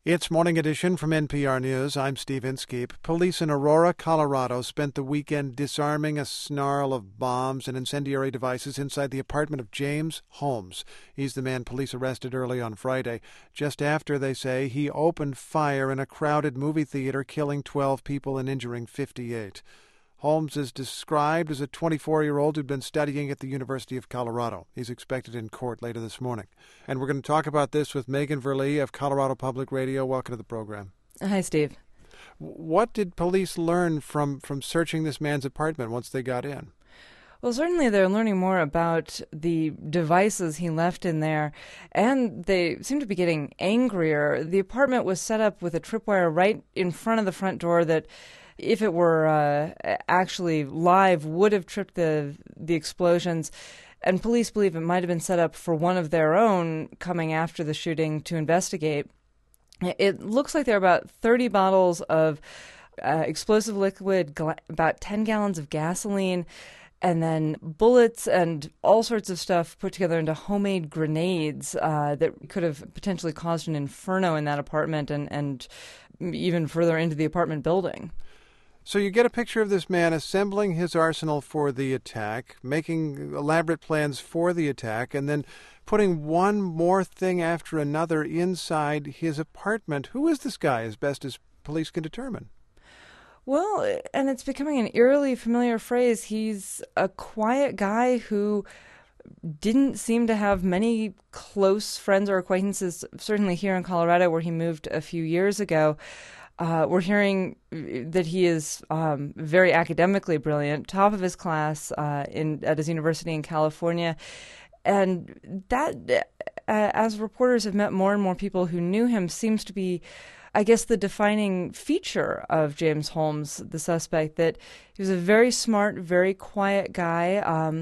It's Morning Edition from NPR News. I'm Steve Inskeep. Police in Aurora, Colorado spent the weekend disarming a snarl of bombs and incendiary devices inside the apartment of James Holmes. He's the man police arrested early on Friday, just after, they say, he opened fire in a crowded movie theater, killing 12 people and injuring 58. Holmes is described as a 24-year-old who'd been studying at the University of Colorado. He's expected in court later this morning. And we're going to talk about this with Megan Verlee of Colorado Public Radio. Welcome to the program. Hi, Steve. What did police learn from searching this man's apartment once they got in? Well, certainly they're learning more about the devices he left in there, and they seem to be getting angrier. The apartment was set up with a tripwire right in front of the front door that, if it were actually live, would have tripped the explosions. And police believe it might have been set up for one of their own coming after the shooting to investigate. It looks like there are about 30 bottles of explosive liquid, about 10 gallons of gasoline, and then bullets and all sorts of stuff put together into homemade grenades that could have potentially caused an inferno in that apartment and even further into the apartment building. So you get a picture of this man assembling his arsenal for the attack, making elaborate plans for the attack, and then putting one more thing after another inside his apartment. Who is this guy, as best as police can determine? Well, and it's becoming an eerily familiar phrase. He's a quiet guy who didn't seem to have many close friends or acquaintances, certainly here in Colorado, where he moved a few years ago. We're hearing that he is very academically brilliant, top of his class at his university in California. And that, as reporters have met more and more people who knew him, seems to be, I guess, the defining feature of James Holmes, the suspect, that he was a very smart, very quiet guy.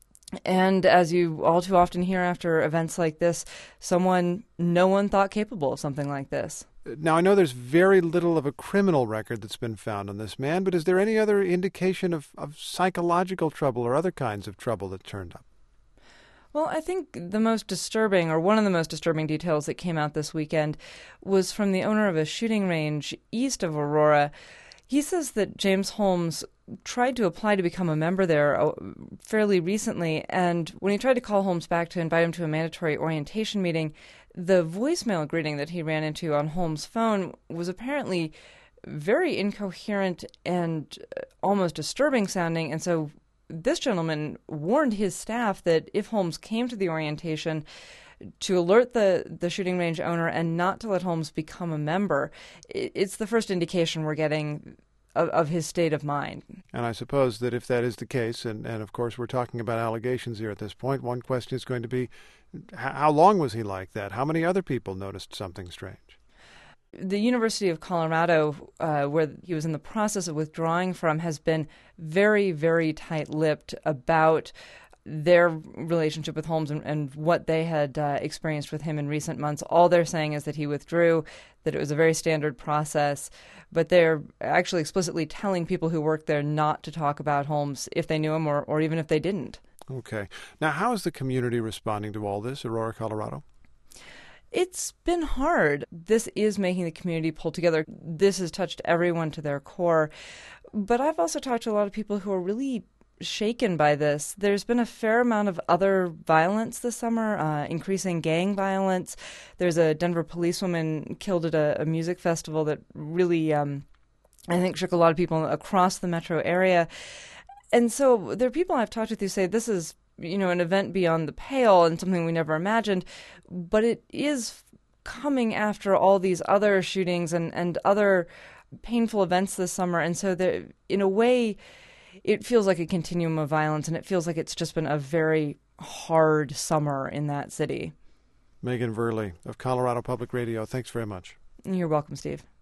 And as you all too often hear after events like this, someone no one thought capable of something like this. Now, I know there's very little of a criminal record that's been found on this man, but is there any other indication of psychological trouble or other kinds of trouble that turned up? Well, I think the most disturbing, or one of the most disturbing details that came out this weekend was from the owner of a shooting range east of Aurora. He says that James Holmes tried to apply to become a member there fairly recently, and when he tried to call Holmes back to invite him to a mandatory orientation meeting, the voicemail greeting that he ran into on Holmes' phone was apparently very incoherent and almost disturbing sounding, and so this gentleman warned his staff that if Holmes came to the orientation, to alert the shooting range owner and not to let Holmes become a member. It's the first indication we're getting of his state of mind. And I suppose that if that is the case, and of course we're talking about allegations here at this point, one question is going to be, how long was he like that? How many other people noticed something strange? The University of Colorado, where he was in the process of withdrawing from, has been very, very tight-lipped about their relationship with Holmes and what they had experienced with him in recent months. All they're saying is that he withdrew, that it was a very standard process, but they're actually explicitly telling people who work there not to talk about Holmes if they knew him or even if they didn't. Okay. Now, how is the community responding to all this, Aurora, Colorado? It's been hard. This is making the community pull together. This has touched everyone to their core. But I've also talked to a lot of people who are really shaken by this. There's been a fair amount of other violence this summer, increasing gang violence. There's a Denver policewoman killed at a music festival that really, I think, shook a lot of people across the metro area. And so there are people I've talked with who say this is, an event beyond the pale and something we never imagined, but it is coming after all these other shootings and other painful events this summer. And so in a way, it feels like a continuum of violence, and it feels like it's just been a very hard summer in that city. Megan Verlee of Colorado Public Radio, thanks very much. You're welcome, Steve.